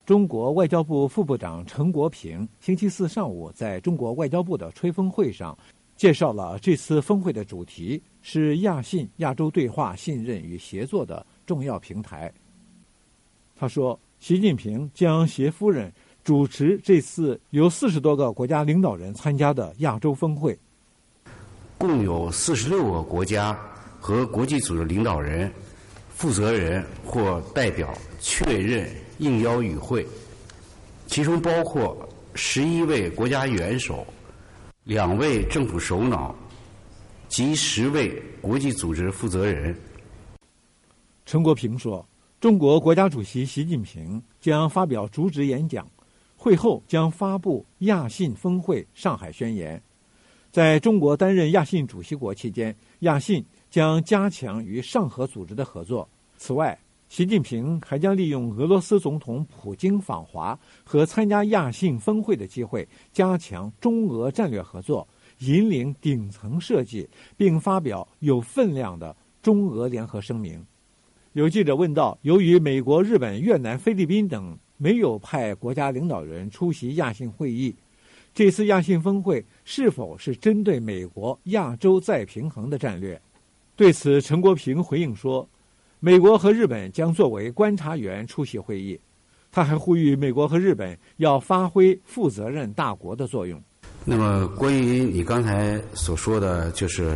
中国外交部副部长陈国平星期四上午在中国外交部的吹风会上介绍了这次峰会的主题是亚信亚洲对话、信任与协作的重要平台。他说，习近平将携夫人主持这次由40多个国家领导人参加的亚洲峰会， 共有46个国家和国际组织领导人、负责人或代表确认应邀与会，其中包括11位国家元首、2位政府首脑及10位国际组织负责人。 陈国平说，中国国家主席习近平将发表主旨演讲，会后将发布亚信峰会上海宣言。在中国担任亚信主席国期间，亚信将加强与上合组织的合作。此外，习近平还将利用俄罗斯总统普京访华和参加亚信峰会的机会，加强中俄战略合作，引领顶层设计，并发表有分量的中俄联合声明。有记者问到，由于美国、日本、越南、菲律宾等没有派国家领导人出席亚信会议，这次亚信峰会是否是针对美国亚洲再平衡的战略？对此，陈国平回应说，美国和日本将作为观察员出席会议。他还呼吁美国和日本要发挥负责任大国的作用。 那么，关于你刚才所说的，就是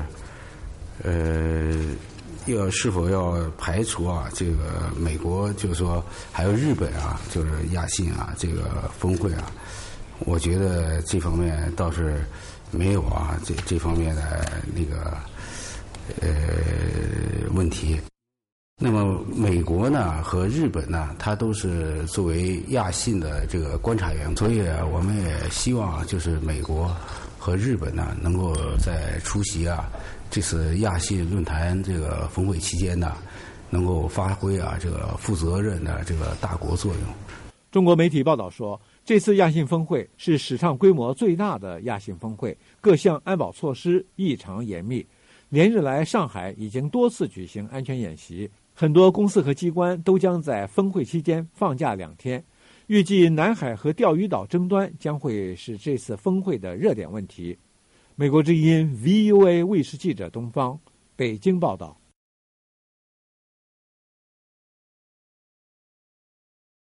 是否要排除这个美国，就是说还有日本就是亚信这个峰会我觉得这方面倒是没有这方面的那个问题。那么美国呢和日本呢，它都是作为亚信的这个观察员，所以我们也希望就是美国和日本呢能够在出席这次亚信论坛这个峰会期间呢，能够发挥这个负责任的这个大国作用。 中国媒体报道说，这次亚信峰会是史上规模最大的亚信峰会，各项安保措施异常严密。连日来，上海已经多次举行安全演习，很多公司和机关都将在峰会期间放假2天。预计南海和钓鱼岛争端将会是这次峰会的热点问题。美国之音 VOA 卫视记者东方北京报道。